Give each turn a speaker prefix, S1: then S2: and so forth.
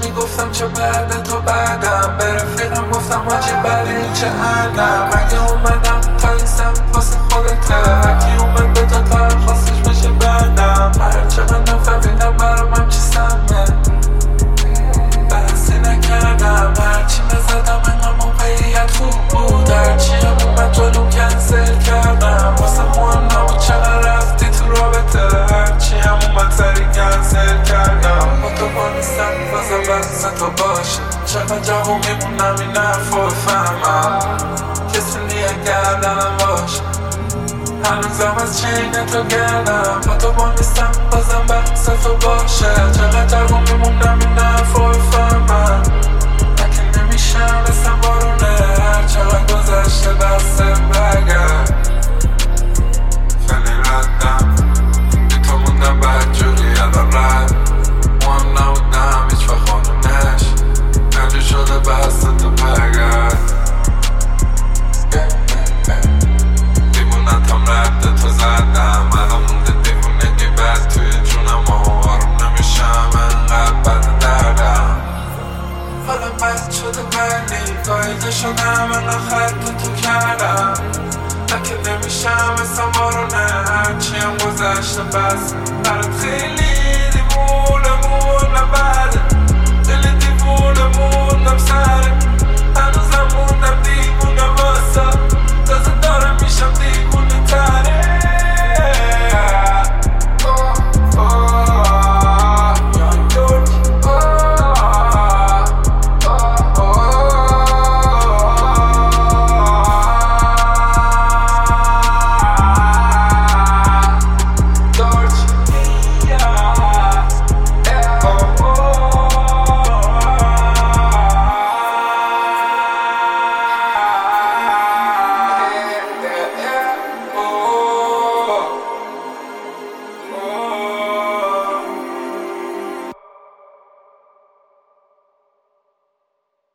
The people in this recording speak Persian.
S1: میگفتم چه بعد تو بعدم، به رفیقم گفتم حاجی برای چه حدم. اگه اومدم تا این سمت واسه خودته، هرکی اومد به تا تا خواستش بشه بعدم. هر چقدر نفهمیدم برام هم چی سمه، بحثی نکردم. هرچی نزدم انقدر موقعیت خوب بود، هرچی هم اومد جلوم کنسل کردم. واسه مهم نبود چقدر رفتی تو رابطه، هرچی هم اومد سری کنسل کردم. با تو با نیستم بازم بحث تو باشه، چقدر جواب میمونم این حرف رو بفهمم. کسی نیه گردنم باشه، هنوزم از چین تو گردم. با تو با نیستم بازم بحث تو باشه، چقدر جواب میمونم این حرف رو بفهمم. اگه نمیشم مثل بارونه، هر چقدر گذشته بسته برگرد. خیلی ردم بی تو موندم بدجوری الان رد، مهم نبودم هیچ وقت خانونش، نجور شده بسته تو برگرد. دیوونتم رد تو زدم، الان مونده دیوونگی بد توی جونم و آروم نمیشم انقدر بد دردم. حالا بد شده بردی قایده شدم، انقدر خط تو کردم. اگه نمیشم مثل بارونه، هرچی هم گذشته بس برات خیلی